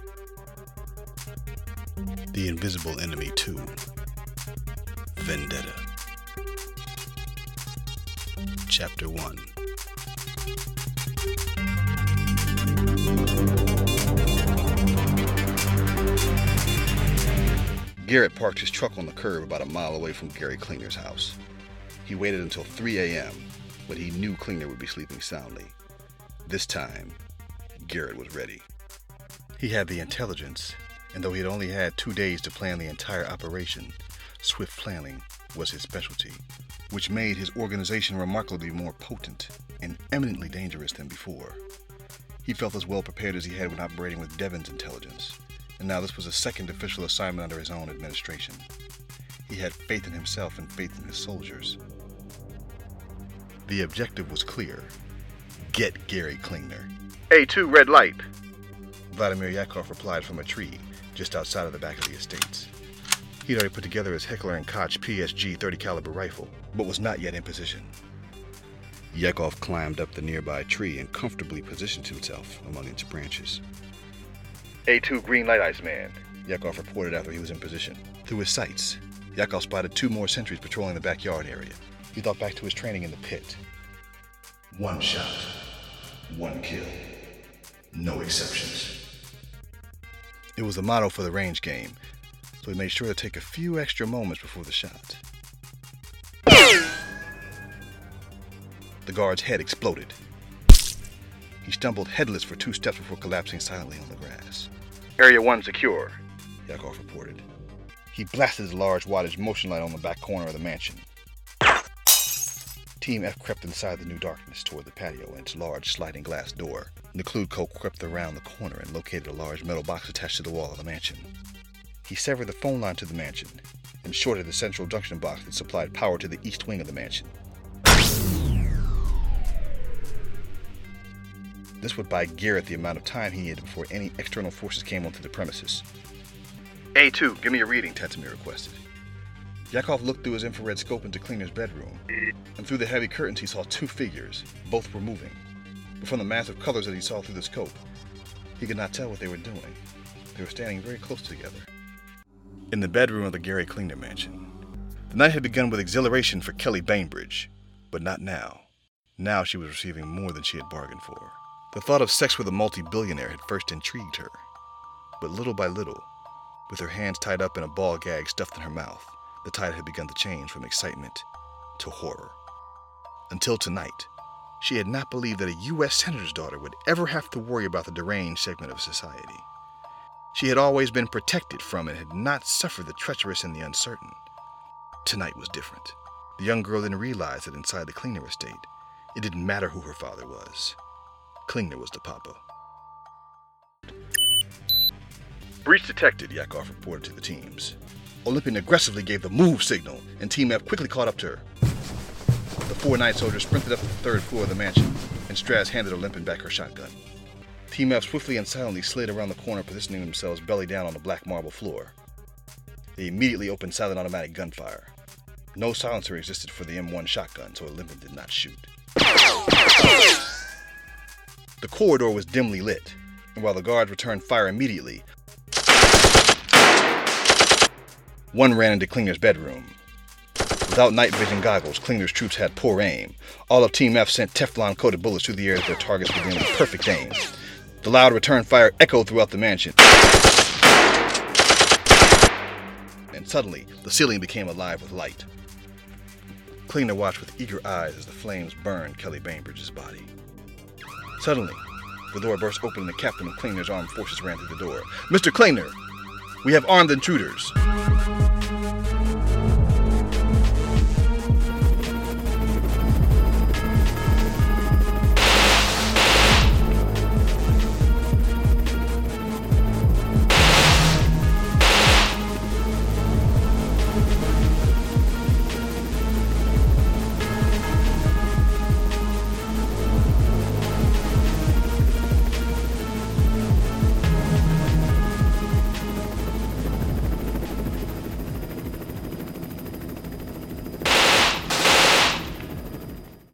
The Invisible Enemy 2, Vendetta. Chapter 1. Garrett parked his truck on the curb about a mile away from Gary Klingner's house. He waited until 3 a.m., but he knew Klingner would be sleeping soundly. This time, Garrett was ready. He had the intelligence, and though he had only had 2 days to plan the entire operation, swift planning was his specialty, which made his organization remarkably more potent and eminently dangerous than before. He felt as well prepared as he had when operating with Devon's intelligence, and now this was a second official assignment under his own administration. He had faith in himself and faith in his soldiers. The objective was clear. Get Gary Klingner. A2, red light. Vladimir Yakov replied from a tree just outside of the back of the estates. He'd already put together his Heckler & Koch PSG 30 caliber rifle, but was not yet in position. Yakov climbed up the nearby tree and comfortably positioned himself among its branches. A2, green light, Iceman. Yakov reported after he was in position. Through his sights, Yakov spotted 2 more sentries patrolling the backyard area. He thought back to his training in the pit. 1 shot, 1 kill, no exceptions. It was the motto for the range game, so he made sure to take a few extra moments before the shot. The guard's head exploded. He stumbled headless for 2 steps before collapsing silently on the grass. Area 1 secure, Yakov reported. He blasted his large wattage motion light on the back corner of the mansion. Team F crept inside the new darkness toward the patio and its large sliding glass door. Nekludko crept around the corner and located a large metal box attached to the wall of the mansion. He severed the phone line to the mansion and shorted the central junction box that supplied power to the east wing of the mansion. This would buy Garrett the amount of time he needed before any external forces came onto the premises. A2, give me a reading, Tatamir requested. Yakov looked through his infrared scope into Klingner's bedroom, and through the heavy curtains he saw 2 figures. Both were moving, but from the massive colors that he saw through the scope, he could not tell what they were doing. They were standing very close together. In the bedroom of the Gary Klingner mansion, the night had begun with exhilaration for Kelly Bainbridge, but not now. Now she was receiving more than she had bargained for. The thought of sex with a multi-billionaire had first intrigued her, but little by little, with her hands tied up in a ball gag stuffed in her mouth, the tide had begun to change from excitement to horror. Until tonight, she had not believed that a U.S. Senator's daughter would ever have to worry about the deranged segment of society. She had always been protected from and had not suffered the treacherous and the uncertain. Tonight was different. The young girl didn't realize that inside the Klingner estate, it didn't matter who her father was. Klingner was the papa. Breach detected, Yakov reported to the teams. Olympian aggressively gave the move signal, and Team F quickly caught up to her. The 4 night soldiers sprinted up to the 3rd floor of the mansion, and Straz handed Olympian back her shotgun. Team F swiftly and silently slid around the corner, positioning themselves belly down on the black marble floor. They immediately opened silent automatic gunfire. No silencer existed for the M1 shotgun, so Olympian did not shoot. The corridor was dimly lit, and while the guards returned fire immediately, one ran into Klingner's bedroom. Without night vision goggles, Klingner's troops had poor aim. All of Team F sent Teflon-coated bullets through the air at their targets with nearly perfect aim. The loud return fire echoed throughout the mansion. And suddenly, the ceiling became alive with light. Klingner watched with eager eyes as the flames burned Kelly Bainbridge's body. Suddenly, the door burst open and the captain of Klingner's armed forces ran through the door. "Mr. Klingner, we have armed intruders."